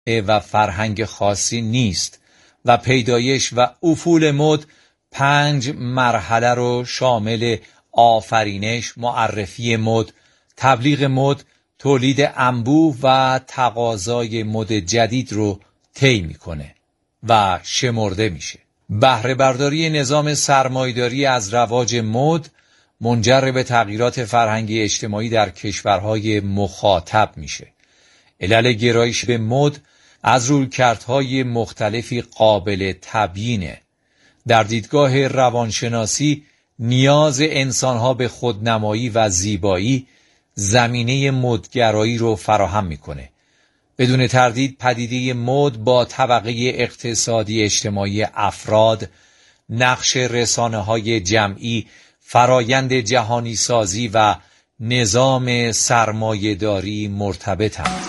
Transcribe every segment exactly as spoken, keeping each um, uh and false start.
و فرهنگ خاصی نیست و پیدایش و افول مد پنج مرحله رو شامل آفرینش، معرفی مد، تبلیغ مد، تولید انبوه و تقاضای مد جدید رو طی میکنه و شمرده میشه. بهره برداری نظام سرمایه‌داری از رواج مد منجر به تغییرات فرهنگی اجتماعی در کشورهای مخاطب میشه. علل گرایش به مد از رویکردهای مختلفی قابل تبیینه. در دیدگاه روانشناسی نیاز انسانها به خودنمایی و زیبایی زمینه مدگرایی رو فراهم میکنه. بدون تردید پدیده مد با طبقه اقتصادی اجتماعی افراد، نقش رسانه‌های جمعی، فرایند جهانی سازی و نظام سرمایه‌داری مرتبطند.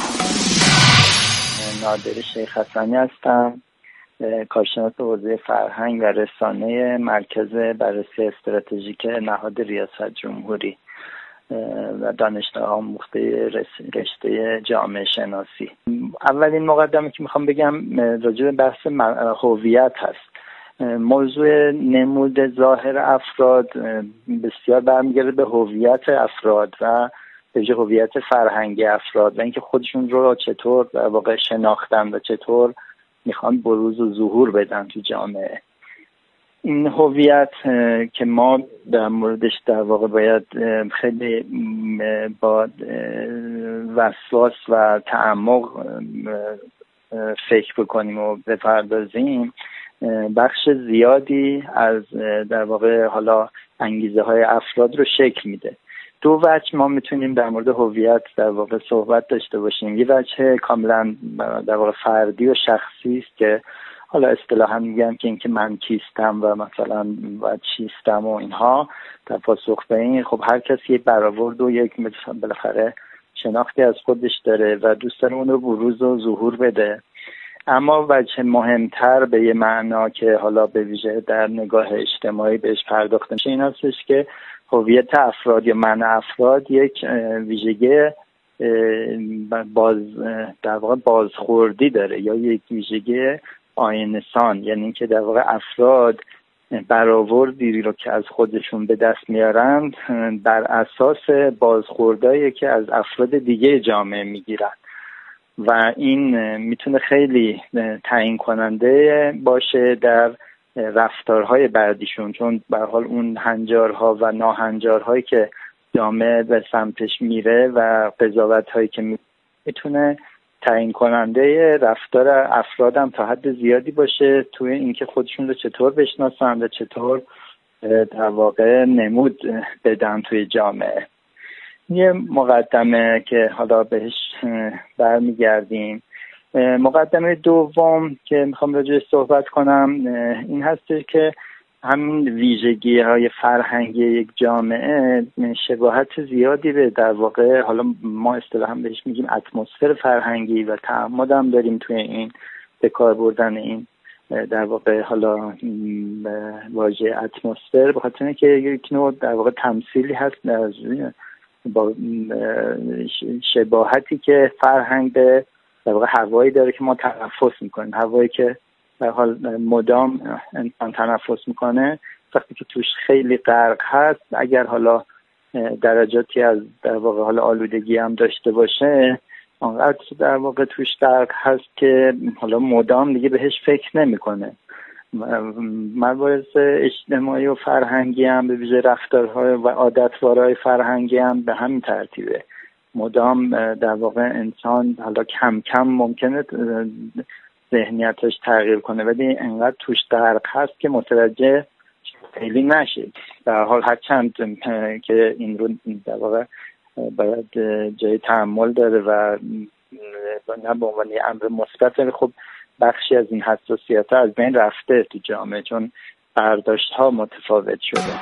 نادر شیخ حسنی هستم، کارشناس حوزه فرهنگ و رسانه مرکز بررسی استراتژیک نهاد ریاست جمهوری و دانشگاه آموخته رشته جامعه شناسی. اولین مقدمه که میخوام بگم راجع به بحث هویت هست. موضوع نمود ظاهر افراد بسیار برمیگرده به هویت افراد و به ویژه هویت فرهنگی افراد و اینکه خودشون رو چطور در واقع شناختن و چطور میخوان بروز و ظهور بدن تو جامعه. این هویت که ما در موردش در واقع باید خیلی با وسواس و تعمق فکر بکنیم و بپردازیم، بخش زیادی از در واقع حالا انگیزه های افراد رو شکل میده. دو وجه ما میتونیم در مورد هویت در واقع صحبت داشته باشیم. یه وجه کاملا در واقع فردی و شخصی است که حالا اصطلاحاً میگن که اینکه من کیستم و مثلا و چیستم و اینها. در پاسخ به این خب هر کسی برآورد و یک بالاخره شناختی از خودش داره و دوست داره اون رو بروز و ظهور بده. اما وجه مهمتر به یه معنا که حالا به ویژه در نگاه اجتماعی بهش پرداخته میشه این هستش که هویت افراد یا من افراد یک ویژگی باز در واقع بازخوردی داره یا یک ویژگی آینه‌سان، یعنی اینکه در واقع افراد برآوردی رو که از خودشون به دست میارند بر اساس بازخوردایی که از افراد دیگه جامعه میگیرن و این میتونه خیلی تعیین کننده باشه در رفتارهای بعدیشون، چون به هر حال اون هنجارها و ناهنجارهایی که جامعه به سمتش میره و قضاوت‌هایی که میتونه تعیین کننده رفتار افرادم تا حد زیادی باشه توی اینکه خودشون رو چطور بشناسن و چطور در واقع نمود بدن توی جامعه. یه مقدمه که حالا بهش برمیگردیم. مقدمه دوم که میخوام راجعش صحبت کنم این هست که همین ویژگی های فرهنگی یک جامعه شباهت زیادی به در واقع حالا ما اصطلاحاً بهش میگیم اتمسفر فرهنگی و تعمد هم داریم توی این به کار بردن این در واقع حالا واژه اتمسفر، به خاطر اینکه یک نوع در واقع تمثیلی هست از با شباهتی که فرهنگ به در واقع هوایی داره که ما تنفس میکنیم، هوایی که در حال مدام انسان تنفس میکنه. وقتی که توش خیلی غرق هست، اگر حالا درجاتی از در واقع حالا آلودگی هم داشته باشه، اونقدر در واقع توش غرق هست که حالا مدام دیگه بهش فکر نمیکنه. مباحث اجتماعی و فرهنگی هم به ویژه رفتارهای و عادتوارهای فرهنگی هم به همین ترتیبه. مدام در واقع انسان حالا کم کم ممکنه ذهنیتش تغییر کنه ولی انقدر توش غرق هست که متوجه خیلی نشه. در حال هر چند که این رو در واقع باید جای تأمل داره و نه به عنوان یه امر مثبت، خب بخشی از این حساسیت ها از بین رفته تو جامعه چون برداشت ها متفاوت شده.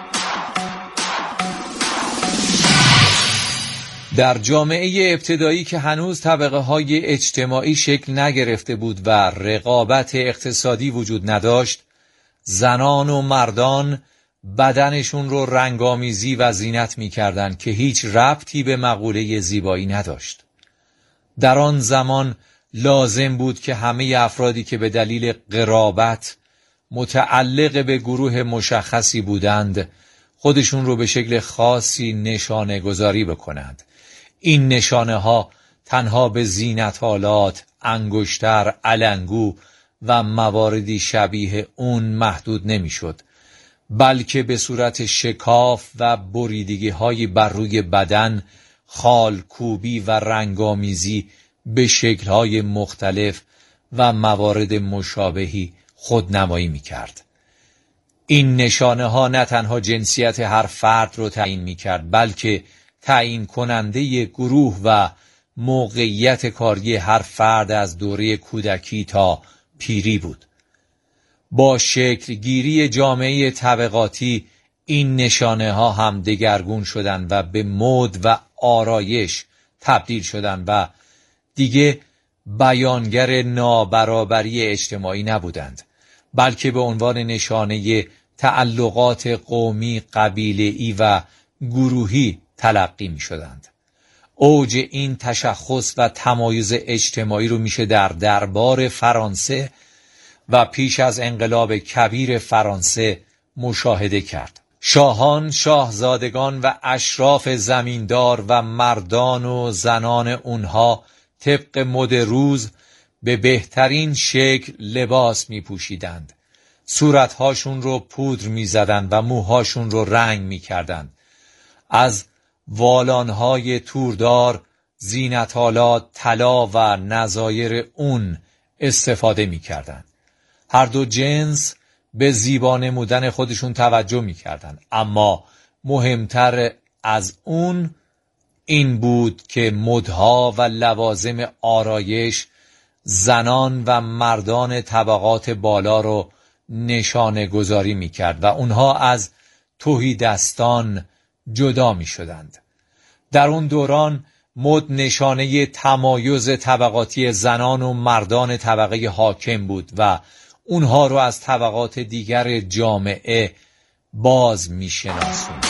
در جامعه ابتدایی که هنوز طبقه های اجتماعی شکل نگرفته بود و رقابت اقتصادی وجود نداشت، زنان و مردان بدنشون رو رنگامیزی و زینت می کردن که هیچ ربطی به مقوله زیبایی نداشت. در آن زمان لازم بود که همه افرادی که به دلیل قرابت متعلق به گروه مشخصی بودند خودشون رو به شکل خاصی نشانه گذاری بکنند. این نشانه ها تنها به زینت‌آلات، انگشتر، علنگو و مواردی شبیه اون محدود نمیشد، بلکه به صورت شکاف و بریدگی های بر روی بدن، خال کوبی و رنگامیزی به شکل‌های مختلف و موارد مشابهی خودنمایی می‌کرد. این نشانه ها نه تنها جنسیت هر فرد رو تعیین می‌کرد، بلکه تعیین کننده گروه و موقعیت کاری هر فرد از دوره کودکی تا پیری بود. با شکل گیری جامعه طبقاتی این نشانه ها هم دگرگون شدند و به مد و آرایش تبدیل شدند و دیگه بیانگر نابرابری اجتماعی نبودند، بلکه به عنوان نشانه تعلقات قومی، قبیله‌ای و گروهی تلقی می شدند. اوج این تشخص و تمایز اجتماعی رو میشه در دربار فرانسه و پیش از انقلاب کبیر فرانسه مشاهده کرد. شاهان، شاهزادگان و اشراف زمیندار و مردان و زنان اونها طبق مد روز به بهترین شکل لباس می پوشیدند. صورتهاشون رو پودر می زدند و موهاشون رو رنگ می کردند. از والانهای توردار، زینت‌آلات، طلا و نظایر اون استفاده می کردند. هر دو جنس به زیبا نمودن خودشون توجه می کردند، اما مهمتر از اون این بود که مدها و لوازم آرایش زنان و مردان طبقات بالا رو نشانه گذاری می کرد و اونها از تهیدستان جدا می شدند. در اون دوران مد نشانه تمایز طبقاتی زنان و مردان طبقه حاکم بود و اونها رو از طبقات دیگر جامعه باز می شناسوند.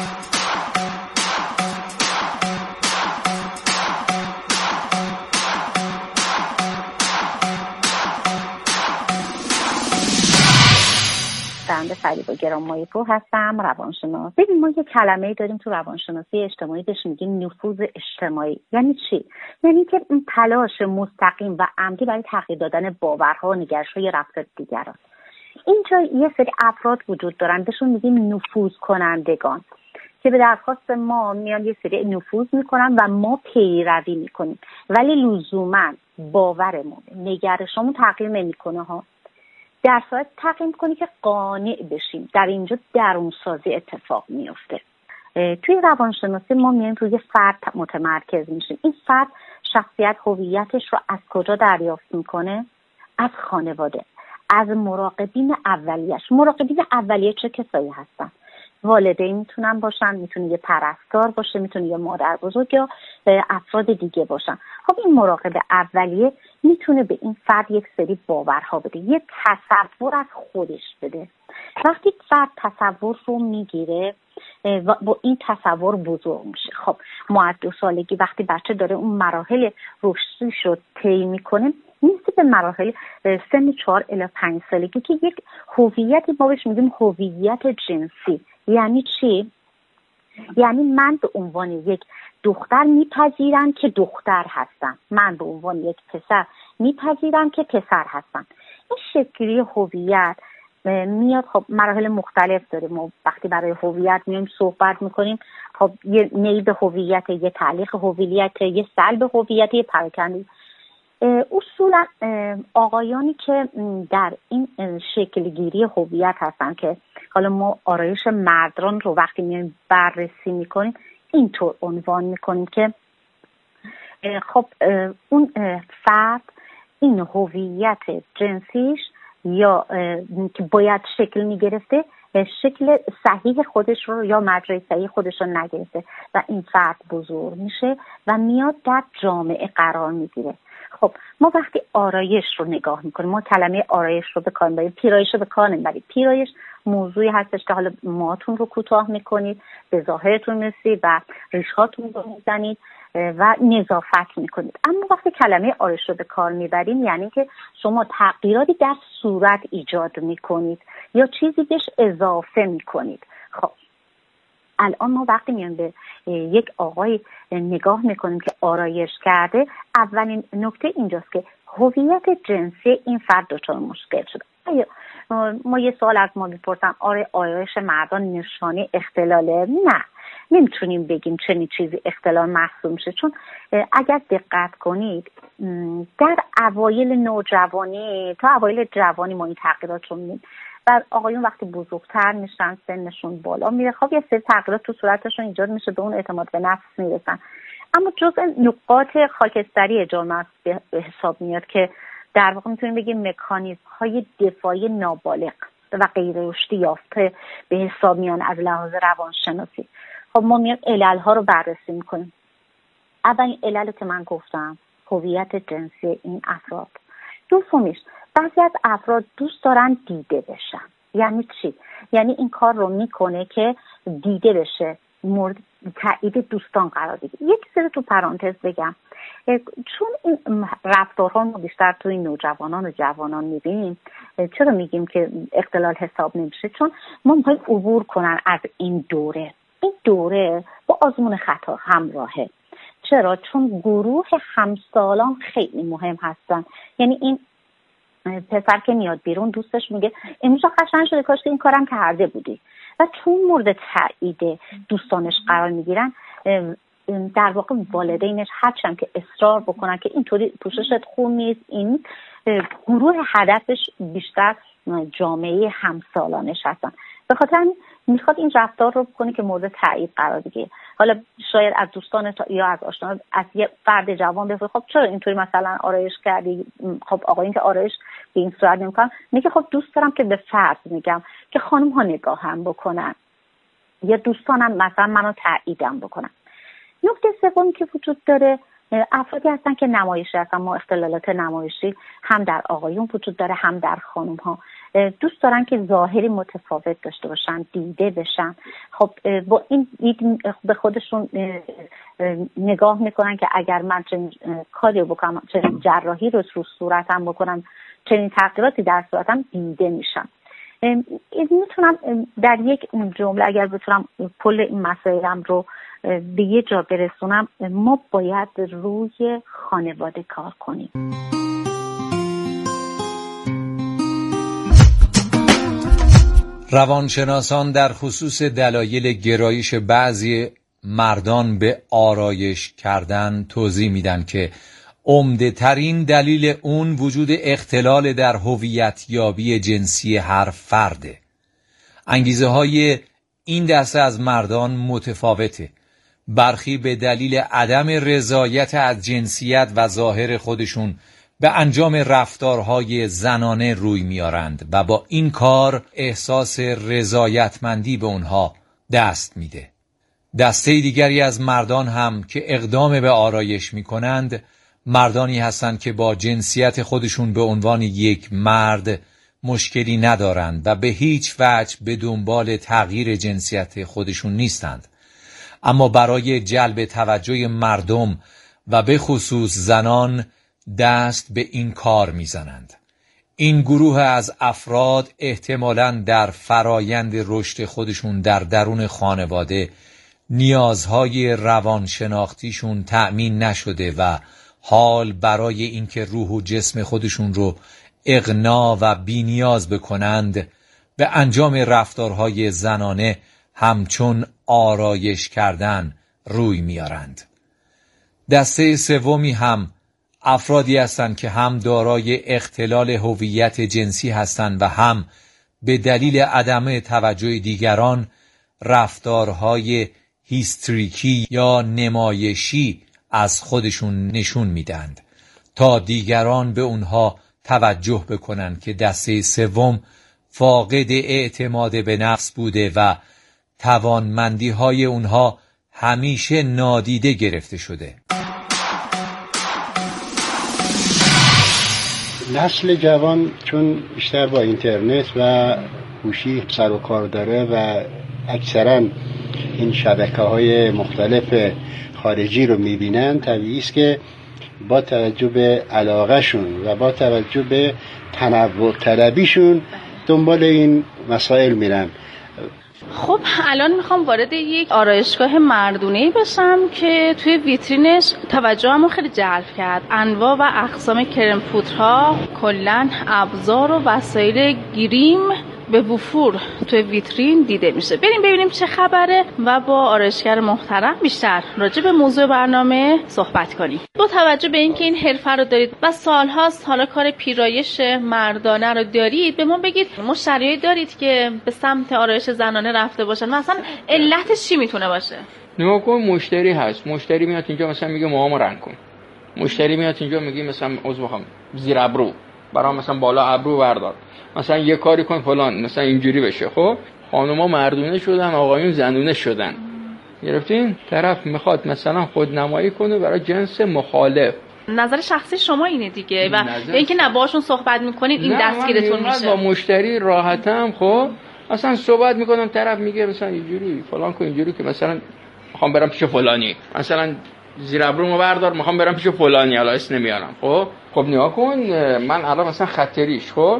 بنده فریبا گرانمایه پور هستم، روانشناس. ببین ما یه کلمه‌ای داریم تو روانشناسی اجتماعی بهش میگیم نفوذ اجتماعی. یعنی چی؟ یعنی که این تلاش مستقیم و عمدی برای تغییر دادن باورها و نگرش‌های رفتار دیگران. اینجا یه سری افراد وجود دارن بهشون میگیم نفوذ کنندگان که به درخواست ما میان یه سری نفوذ میکنن و ما پیروی میکنیم، ولی لزوما باورمون، نگرشمون تغییر نمیکنه ها. در صورت تغییر کنی که قانع بشیم. در اینجا درونسازی اتفاق میفته. توی روانشناسی ما میایم روی فرد متمرکز میشیم. این فرد شخصیت هویتش رو از کجا دریافت میکنه؟ از خانواده، از مراقبین اولیه‌اش. مراقبین اولیه چه کسایی هستن؟ والدین میتونن باشن، میتونه یه پرستار باشه، میتونه یه مادر بزرگ یا افراد دیگه باشن. خب این مراقب اولیه میتونه به این فرد یک سری باورها بده، یه تصور از خودش بده. وقتی فرد تصور رو میگیره و با این تصور بزرگ میشه. خب ما از دو سالگی وقتی بچه داره اون مراحل رشدیش رو طی میکنه، نیستی به مراحل سن چهار الی پنج سالگی که یک هویتی ما بهش میگیم هویت جنسی. یعنی چی؟ یعنی من به عنوان یک دختر میپذیرم که دختر هستم، من به عنوان یک پسر میپذیرم که پسر هستم. این شکلی هویت میاد. خب مراحل مختلف داره. ما وقتی برای هویت میایم صحبت میکنیم، خب یه نیب هویت، یه تعلیق هویت، یه سلب هویت، یه پراکنده. اصولا آقایانی که در این شکلگیری هویت هستن که حالا ما آرایش مردان رو وقتی میایم بررسی میکنیم اینطور عنوان میکنیم که خب اون فرد این هویت جنسیش یا که باید شکل میگرفته شکل صحیح خودش رو یا مجرای صحیح خودش رو نگرفته و این فرد بزرگ میشه و میاد در جامعه قرار میگیره. خب ما وقتی آرایش رو نگاه میکنیم، ما کلمه آرایش رو به کار میبریم، پیرایش رو به کار نمیبریم. پیرایش موضوعی هستش که حالا موهاتون رو کوتاه میکنید، به ظاهرتون میرسید و ریشهاتون رو میزنید و نظافت میکنید. اما وقتی کلمه آرایش رو به کار میبریم یعنی که شما تغییراتی در صورت ایجاد میکنید یا چیزی بهش اضافه میکنید. خب الان ما وقتی میان به یک آقای نگاه میکنیم که آرایش کرده، اولین نکته اینجاست که هویت جنسی این فرد دچار مشکل شده. ما یه سوال از ما میپرسن آره آرایش مردان نشانه اختلاله؟ نه، نمیتونیم بگیم چنین چیزی اختلال محسوب میشه، چون اگر دقت کنید در اوایل نوجوانی تا اوایل جوانی ما این تغییرات رو میبینیم و آقایون وقتی بزرگتر میشن سنشون بالا میره، خب یه سری تغییرات تو صورتشون ایجاد میشه، به اون اعتماد به نفس میرسن. اما جزء نقاط خاکستری جامعه به حساب میاد که در واقع میتونیم بگیم مکانیزم های دفاعی نابالغ و غیر رشدی یافته به حساب میان از لحاظ روانشناسی. خب ما میاد علل ها رو بررسی میکنیم. اولین علل که من گفتم هویت جنسی این افراد. دومیش بعضی از افراد دوست دارن دیده بشن. یعنی چی؟ یعنی این کار رو میکنه که دیده بشه، مورد تایید دوستان قرار بگیره. یک چیزی تو پرانتز بگم، چون این رفتارها ما بیشتر توی نوجوانان و جوانان میبینیم. چرا میگیم که اختلال حساب نمیشه؟ چون ما میخوایم عبور کنن از این دوره. این دوره با آزمون خطا همراهه. چرا؟ چون گروه همسالان خیلی مهم هستن. یعنی این پسر که میاد بیرون دوستش میگه امروز قشنگ شده، کاش که این کارم کرده بودی. و چون مورد تایید دوستانش قرار میگیرن، در واقع والدینش هرچند که اصرار بکنن که اینطوری پوششت خوب نیست، این گروه هدفش بیشتر جامعه همسالانش هستن. به خاطر میخواد این رفتار رو بکنه که مورد تایید قرار بگیره. حالا شاید از دوستان یا از آشنا از یه فرد جوان بپرسه خب چرا اینطوری مثلا آرایش کردی؟ خب آقایون که آرایش به این صورت نمیکنن، میگه خب دوست دارم که به فرض میگم که خانم ها نگاه هم بکنن یا دوستانم مثلا منو تاییدم بکنن. نکته سومی که وجود داره، افرادی هستن که نمایشی هستن. ما اختلالات نمایشی هم در آقایون وجود داره هم در خانم ها. دوست دارن که ظاهری متفاوت داشته باشن، دیده بشن. خب با این دید به خودشون نگاه میکنن که اگر من چنین کاری بکنم، چنین جراحی رو رو صورتم بکنم، چنین تغییراتی در صورتم دیده میشم. میتونم در یک جمله اگر بتونم کل این مسائلم رو به یه جا برسونم، ما باید روی خانواده کار کنیم. روانشناسان در خصوص دلایل گرایش بعضی مردان به آرایش کردن توضیح میدن که عمده ترین دلیل اون وجود اختلال در هویت یابی جنسی هر فرده. انگیزه های این دسته از مردان متفاوته. برخی به دلیل عدم رضایت از جنسیت و ظاهر خودشون به انجام رفتارهای زنانه روی میارند و با این کار احساس رضایتمندی به اونها دست میده. دسته دیگری از مردان هم که اقدام به آرایش میکنند مردانی هستند که با جنسیت خودشون به عنوان یک مرد مشکلی ندارند و به هیچ وجه به دنبال تغییر جنسیت خودشون نیستند، اما برای جلب توجه مردم و به خصوص زنان دست به این کار میزنند. این گروه از افراد احتمالاً در فرایند رشد خودشون در درون خانواده نیازهای روانشناختیشون تأمین نشده و حال برای اینکه روح و جسم خودشون رو اغنا و بی‌نیاز بکنند به انجام رفتارهای زنانه همچون آرایش کردن روی میارند. دسته سومی هم افرادی هستند که هم دارای اختلال هویت جنسی هستند و هم به دلیل عدم توجه دیگران رفتارهای هیستریکی یا نمایشی از خودشون نشون میدند تا دیگران به اونها توجه بکنند که دسته سوم فاقد اعتماد به نفس بوده و توانمندی های اونها همیشه نادیده گرفته شده. نسل جوان چون بیشتر با اینترنت و گوشی سر و کار داره و اکثرا این شبکه‌های مختلف خارجی رو می‌بینن، طبیعی است که با توجه به علاقه‌شون و با توجه به تنوع طلبیشون دنبال این مسائل میرن. خب الان میخوام وارد یک آرایشگاه مردونه‌ای بشم که توی ویترینش توجهمو خیلی جلب کرد. انواع و اقسام کرم پودرها، کلاً ابزار و وسایل گریم به وفور توی ویترین دیده میشه. بریم ببینیم چه خبره و با آرایشگر محترم بیشتر راجع به موضوع برنامه صحبت کنیم. با توجه به اینکه این حرفه رو دارید و سالهاست حالا کار پیرایش مردانه رو دارید، به ما بگید مشتریایی دارید که به سمت آرایش زنانه رفته باشن؟ مثلا علتش چی میتونه باشه؟ نگاه کن، مشتری هست، مشتری میاد اینجا مثلا میگه موهامو رنگ کن، مشتری میاد اینجا میگه مثلا عذر میخوام زیر ابرو برام مثلا بالا ابرو بردار، مثلا یه کاری کن فلان، مثلا اینجوری بشه. خب خانوما مردونه شدن، آقایون زنونه شدن. گرفتین؟ طرف میخواد مثلا خودنمایی کنه برای جنس مخالف. نظر شخصی شما اینه دیگه و اینکه نه باشون صحبت میکنید این دستگیرتون میشه. با مشتری راحتم. خب مثلا صحبت میکنم، طرف میگه مثلا اینجوری فلان کن، اینجوری که مثلا میخوام برم پیش فلانی، مثلا زیر ابرومو بردار میخوام برم پیش فلانی، حالا اسم نمیارم. خب خب نگاه کن، من الان مثلا خط ریش، خب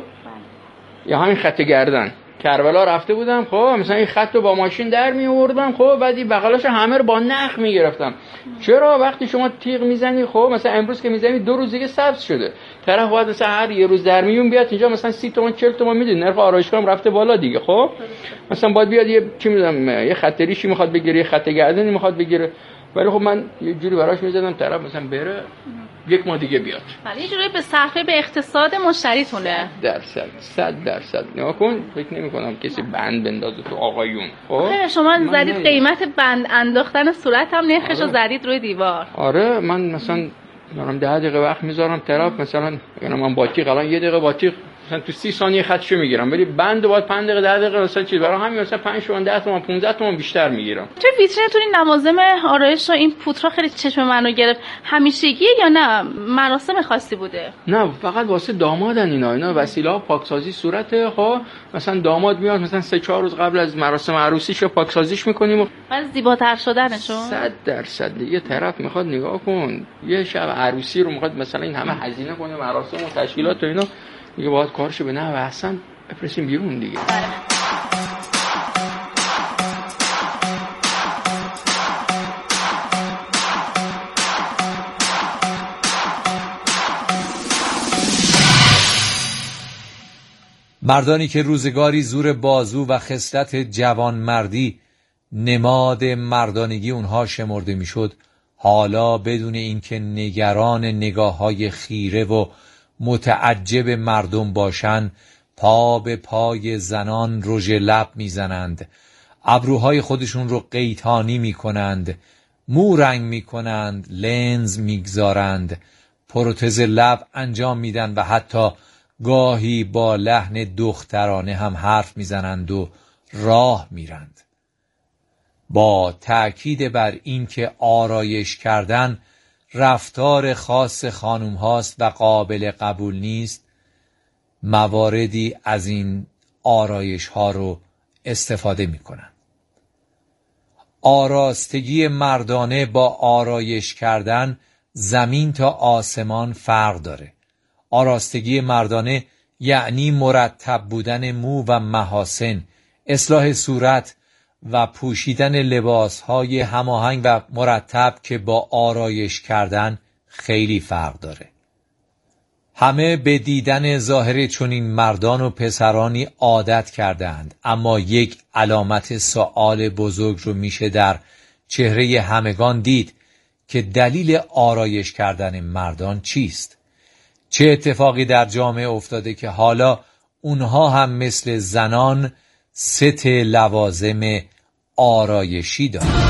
یا همین خط گردن کربلا رفته بودم، خب مثلا این خط رو با ماشین در می آوردم، خب بعد این بغلاش همه رو با نخ می گرفتم. چرا؟ وقتی شما تیغ میزنی، خب مثلا امروز که میزنی دو روز دیگه سبز شده، طرف باید مثلا هر یه روز در میون بیاد اینجا مثلا سی تومن چهل تومن میده، نرخ آرایشگاه هم رفته بالا دیگه. خب مثلا باید بیاد یه چی میدونم یه خط ریشی میخواد بگیره، یه خط گردنی میخواد بگیره، ولی خب من یه جوری براش میزدم طرف مثلا بره یک ماه دیگه بیاد. ولی یه جوری به صرفه به اقتصاد مشتریتونه. درصد صد درصد. نگاه کن، فکر نمی کنم کسی بند بندازه تو آقایون. خب شما زدید قیمت بند انداختن صورت هم نرخشو آره. زدید روی دیوار. آره من مثلا دارم ده دقیقه وقت میذارم، طرف مثلا یعنی من باتیق الان یه دقیقه باتیق مثلا تو سی ثانیه خطشو میگیرم، ولی بند باید پنج دقیقه ده دقیقه مثلا چیز برای همین مثلا پنج تومن ده تومن پانزده تومن بیشتر میگیرم. تو ویترینتون این لوازم آرایش و این پودرها خیلی چشم منو گرفت. همیشگیه یا نه مراسم خاصی بوده؟ نه فقط واسه دامادن اینا، اینا وسیله ها پاکسازی صورته. خب مثلا داماد میاد مثلا سه چهار روز قبل از مراسم عروسیشو پاکسازیش میکنیم و بعد زیباتر شدنشون صد درصد. دیگه طرف میخواد نگاه کن یه شب عروسی رو میخواد مثلا این همه هزینه کنه، مراسم و تشکیلات و اینا، دیگه باید کارشو به نه و احسن بفرستیم بیرون دیگه. مردانی که روزگاری زور بازو و خصلت جوانمردی نماد مردانگی اونها شمرده میشد، حالا بدون اینکه نگران نگاه‌های خیره و متعجب مردم باشند، پا به پای زنان رژ لب میزنند، ابروهای خودشون رو قیتانی میکنند، مو رنگ میکنند، لنز میگذارند، پروتز لب انجام میدن و حتی گاهی با لحن دخترانه هم حرف میزنند و راه میرند. با تأکید بر این که آرایش کردن رفتار خاص خانم هاست و قابل قبول نیست، مواردی از این آرایش ها رو استفاده می کنن. آراستگی مردانه با آرایش کردن زمین تا آسمان فرق داره. آراستگی مردانه یعنی مرتب بودن مو و محاسن، اصلاح صورت و پوشیدن لباسهای هماهنگ و مرتب که با آرایش کردن خیلی فرق داره. همه به دیدن ظاهر چنین مردان و پسرانی عادت کردند، اما یک علامت سوال بزرگ رو میشه در چهره همگان دید که دلیل آرایش کردن مردان چیست؟ چه اتفاقی در جامعه افتاده که حالا اونها هم مثل زنان ست لوازم آرایشی دارند؟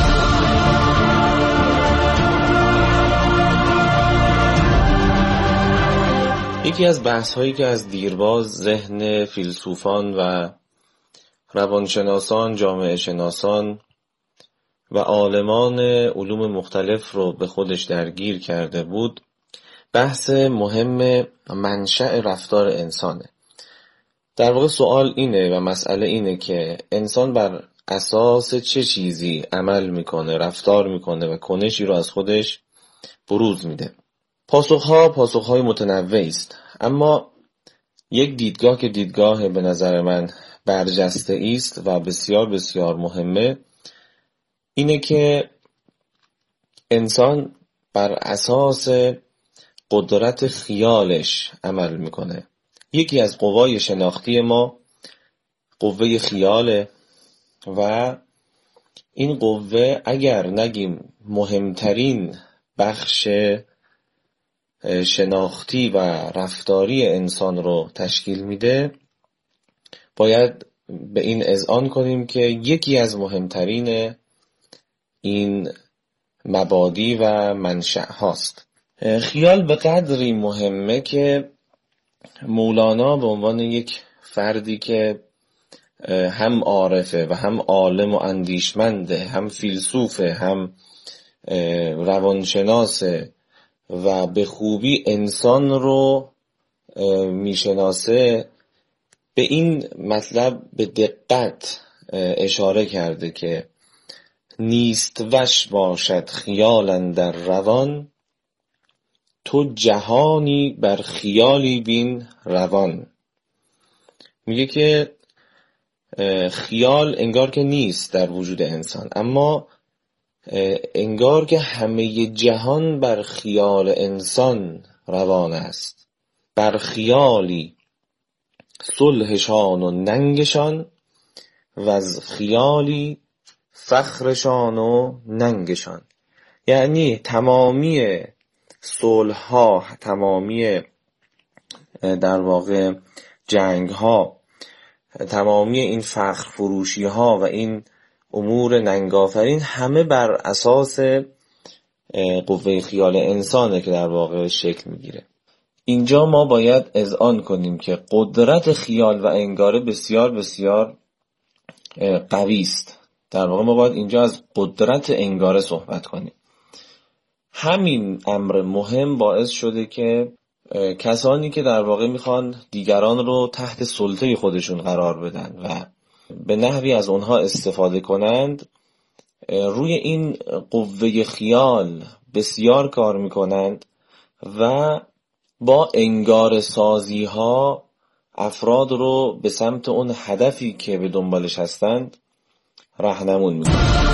یکی از بحث‌هایی که از دیرباز ذهن فیلسوفان و روانشناسان، جامعه شناسان و عالمان علوم مختلف رو به خودش درگیر کرده بود، بحث مهم منشأ رفتار انسانه. در واقع سوال اینه و مسئله اینه که انسان بر اساس چه چیزی عمل میکنه، رفتار میکنه و کنشی رو از خودش بروز میده. پاسخها پاسخهای متنوعی است، اما یک دیدگاه که دیدگاه به نظر من برجسته است و بسیار بسیار مهمه اینه که انسان بر اساس قدرت خیالش عمل میکنه. یکی از قوای شناختی ما قوه خیاله و این قوه اگر نگیم مهمترین بخش شناختی و رفتاری انسان رو تشکیل میده، باید به این اذعان کنیم که یکی از مهمترین این مبادی و منشأ هاست. خیال به قدری مهمه که مولانا به عنوان یک فردی که هم عارفه و هم عالم و اندیشمنده، هم فیلسوفه، هم روانشناسه و به خوبی انسان رو میشناسه، به این مطلب به دقت اشاره کرده که نیست وش باشد خیال اندر روان، تو جهانی بر خیالی بین روان. میگه که خیال انگار که نیست در وجود انسان، اما انگار که همه جهان بر خیال انسان روان است. بر خیالی صلحشان و ننگشان و از خیالی فخرشان و ننگشان. یعنی تمامی صلح ها، تمامی در واقع جنگ ها، تمامی این فخر فروشی ها و این امور ننگافرین همه بر اساس قوه خیال انسانه که در واقع شکل میگیره. اینجا ما باید اذعان کنیم که قدرت خیال و انگاره بسیار بسیار قوی است. در واقع ما باید اینجا از قدرت انگاره صحبت کنیم. همین امر مهم باعث شده که کسانی که در واقع میخوان دیگران رو تحت سلطه خودشون قرار بدن و به نحوی از اونها استفاده کنند، روی این قوه خیال بسیار کار میکنند و با انگار سازی ها افراد رو به سمت اون هدفی که به دنبالش هستند راهنمون میکنند.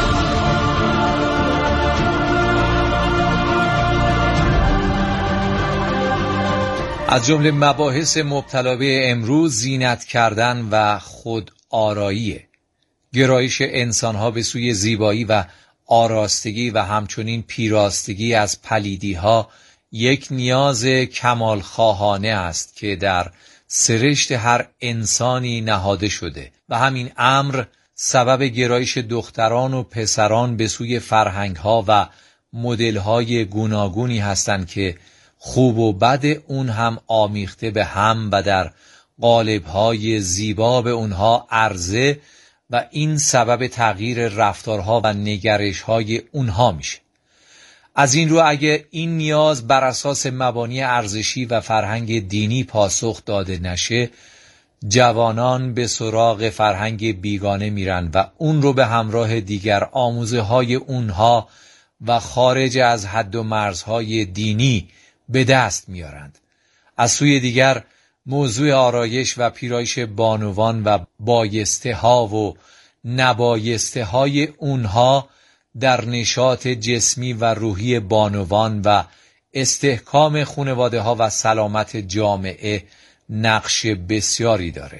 از جمله مباحث مبتلا به امروز زینت کردن و خود آراییه. گرایش انسانها به سوی زیبایی و آراستگی و همچنین پیراستگی از پلیدیها یک نیاز کمال خواهانه است که در سرشت هر انسانی نهاده شده و همین امر سبب گرایش دختران و پسران به سوی فرهنگها و مدل‌های گوناگونی هستند که خوب و بد اون هم آمیخته به هم و در قالب‌های زیبا به اونها عرضه و این سبب تغییر رفتارها و نگرش‌های اونها میشه. از این رو اگه این نیاز بر اساس مبانی ارزشی و فرهنگ دینی پاسخ داده نشه، جوانان به سراغ فرهنگ بیگانه میرن و اون رو به همراه دیگر آموزه های اونها و خارج از حد و مرزهای دینی به دست میارند. از سوی دیگر موضوع آرایش و پیرایش بانوان و بایسته ها و نبایسته های اونها در نشاط جسمی و روحی بانوان و استحکام خانواده ها و سلامت جامعه نقش بسیاری داره.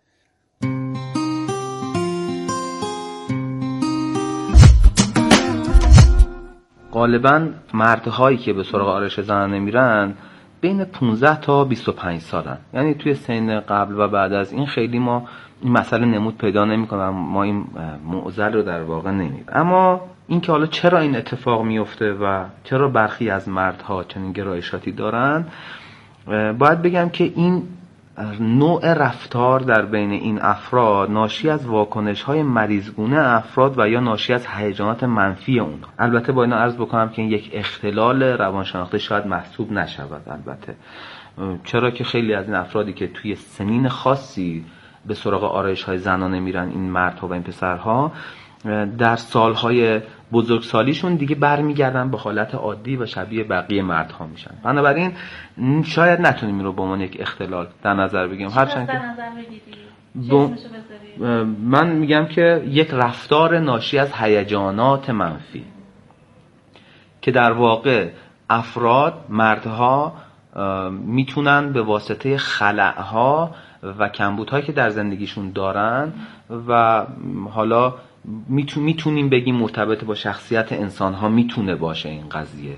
غالباً مردهایی که به سراغ آرایش زنانه میرن بین پانزده تا بیست و پنج سالن، یعنی توی سن قبل و بعد از این خیلی ما این مسئله نمود پیدا نمی‌کنه، ما این معضل رو در واقع نمی‌بینیم. اما این که حالا چرا این اتفاق میفته و چرا برخی از مردها چنین گرایشاتی دارن، باید بگم که این نوع رفتار در بین این افراد ناشی از واکنش‌های مریضگونه افراد و یا ناشی از هیجانات منفی اون. البته با اینا عرض بکنم که این یک اختلال روانشناختی شاید محسوب نشود. البته چرا که خیلی از این افرادی که توی سنین خاصی به سراغ آرایش‌های زنانه میرن، این مردها و این پسرها، در سالهای بزرگسالیشون دیگه برمیگردن به حالت عادی و شبیه بقیه مردها میشن. بنابراین شاید نتونیم این رو به عنوان یک اختلال در نظر بگیریم. هرچند که ب... من میگم که یک رفتار ناشی از هیجانات منفی که در واقع افراد، مردها میتونن به واسطه خلأها و کمبودهایی که در زندگیشون دارن و حالا میتونیم بگیم مرتبط با شخصیت انسان‌ها میتونه باشه این قضیه،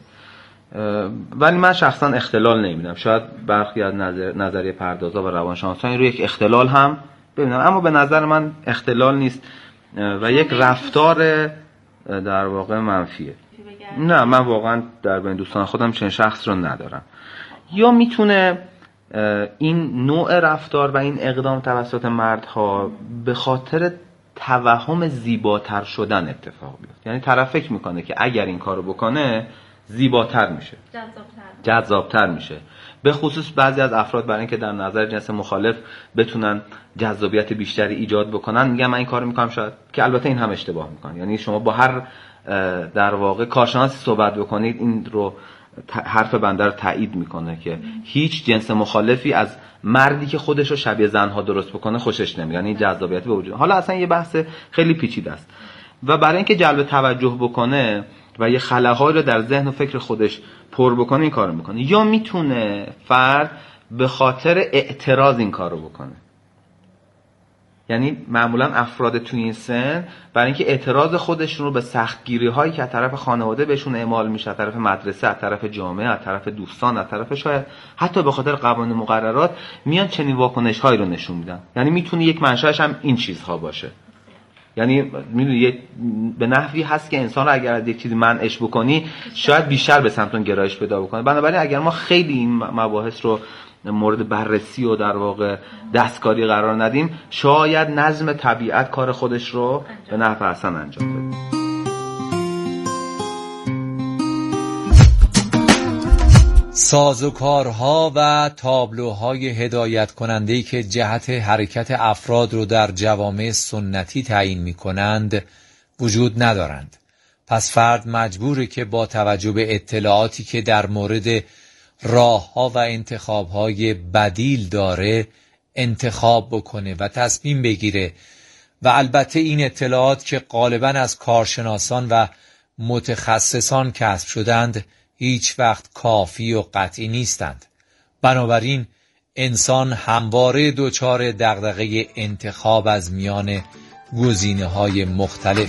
ولی من شخصا اختلال نمیبینم. شاید برخی از نظر نظریه پردازا و روانشناسان این رو یک اختلال هم ببینم، اما به نظر من اختلال نیست و یک رفتار در واقع منفیه. نه، من واقعا در بین دوستان خودم چنین شخص رو ندارم. یا میتونه این نوع رفتار و این اقدام توسط مردها به خاطر توهم زیباتر شدن اتفاق بیفته. یعنی طرف فکر میکنه که اگر این کارو بکنه زیباتر میشه، جذابتر جذابتر میشه. به خصوص بعضی از افراد برای اینکه در نظر جنس مخالف بتونن جذابیت بیشتری ایجاد بکنن میگن من این کارو میکنم، شاید که البته این هم اشتباه میکنه. یعنی شما با هر در واقع کارشناسی صحبت بکنید این رو حرف بنده رو تایید میکنه که هیچ جنس مخالفی از مردی که خودش رو شبیه زنها درست بکنه خوشش نمیاد. یعنی جذابیتی به وجود. حالا اصلا یه بحث خیلی پیچیده است و برای اینکه جلب توجه بکنه و یه خلاهایی رو در ذهن و فکر خودش پر بکنه این کارو میکنه. یا میتونه فرد به خاطر اعتراض این کارو بکنه. یعنی معمولا افراد توی این سن برای اینکه اعتراض خودشون رو به سختگیری هایی که از طرف خانواده بهشون اعمال میشه، از طرف مدرسه، از طرف جامعه، از طرف دوستان، از طرف شاید حتی به خاطر قوانین مقررات، میان چنین واکنش هایی رو نشون میدن. یعنی میتونه یک منشأش هم این چیزها باشه. یعنی میدونی به نحوی هست که انسان رو اگر از یک چیزی منعش بکنی شاید بیشتر به سمت اون گرایش پیدا بکنه. بنابراین اگر ما خیلی این مباحث رو مورد بررسی و در واقع دستکاری قرار ندیم، شاید نظم طبیعت کار خودش رو به نحو احسن انجام بده. سازوکارها و تابلوهای هدایت کننده‌ای که جهت حرکت افراد رو در جوامع سنتی تعیین می کنند وجود ندارند. پس فرد مجبوره که با توجه به اطلاعاتی که در مورد راه‌ها و انتخاب‌های بدیل داره انتخاب بکنه و تصمیم بگیره و البته این اطلاعات که غالباً از کارشناسان و متخصصان کسب شدند هیچ وقت کافی و قطعی نیستند. بنابراین انسان همواره دچار دغدغه انتخاب از میان گزینه‌های مختلف.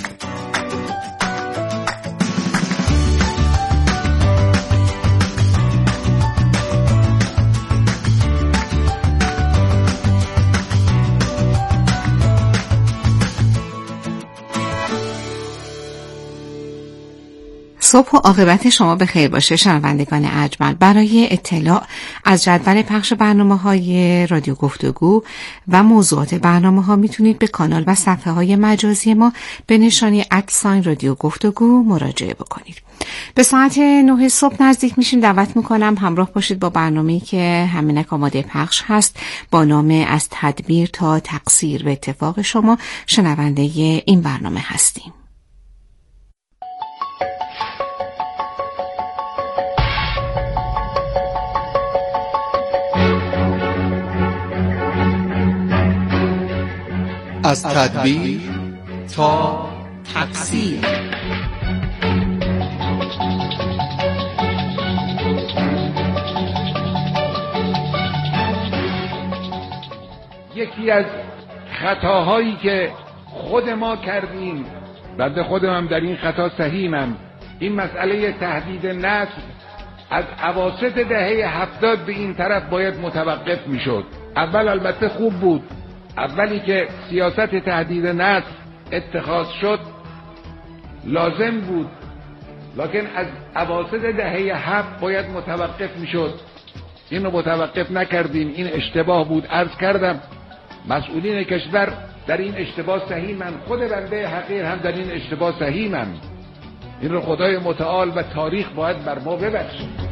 صبح و عاقبت شما به خیر باشه شنوندگان ارجمند. برای اطلاع از جدول پخش برنامه‌های رادیو گفتگو و موضوعات برنامه‌ها میتونید به کانال و صفحه‌های مجازی ما به نشانی ادساین رادیو گفتگو مراجعه بکنید. به ساعت نه صبح نزدیک میشیم. دعوت میکنم همراه باشید با برنامه‌ای که همینک آماده پخش هست با نام از تدبیر تا تقصیر. به اتفاق شما شنونده این برنامه هستیم. از تدبیر تا تقصیر. یکی از خطاهایی که خود ما کردیم، بنده خودم هم در این خطا سهیمم، این مسئله تهدید نسل از اواسط دهه هفتاد به این طرف باید متوقف میشد. اول البته خوب بود، اولی که سیاست تهدید نسل اتخاذ شد لازم بود، لکن از اواسط دهه هفت باید متوقف میشد. این رو متوقف نکردیم، این اشتباه بود. عرض کردم مسئولین کشور در این اشتباه سهیمن، خود بنده حقیر هم در این اشتباه سهیمم. این رو خدای متعال و تاریخ باید بر ما ببخشه.